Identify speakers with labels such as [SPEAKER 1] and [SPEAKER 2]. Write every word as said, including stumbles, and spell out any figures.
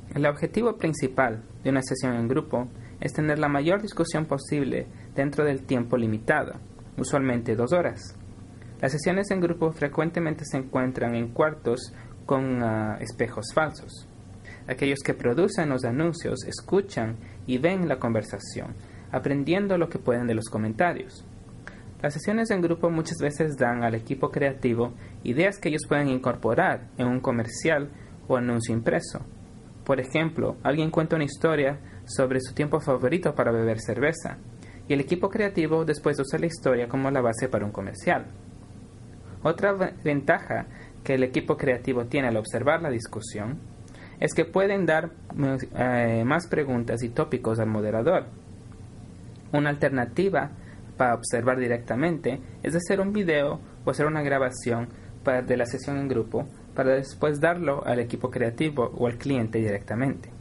[SPEAKER 1] El objetivo principal de una sesión en grupo es tener la mayor discusión posible dentro del tiempo limitado, usualmente dos horas. Las sesiones en grupo frecuentemente se encuentran en cuartos con uh, espejos falsos. Aquellos que producen los anuncios escuchan y ven la conversación, aprendiendo lo que pueden de los comentarios. Las sesiones en grupo muchas veces dan al equipo creativo ideas que ellos pueden incorporar en un comercial o anuncio impreso. Por ejemplo, alguien cuenta una historia sobre su tiempo favorito para beber cerveza, y el equipo creativo después usa la historia como la base para un comercial. Otra ventaja que el equipo creativo tiene al observar la discusión es que pueden dar eh, más preguntas y tópicos al moderador. Una alternativa para observar directamente es hacer un video o hacer una grabación para, de la sesión en grupo para después darlo al equipo creativo o al cliente directamente.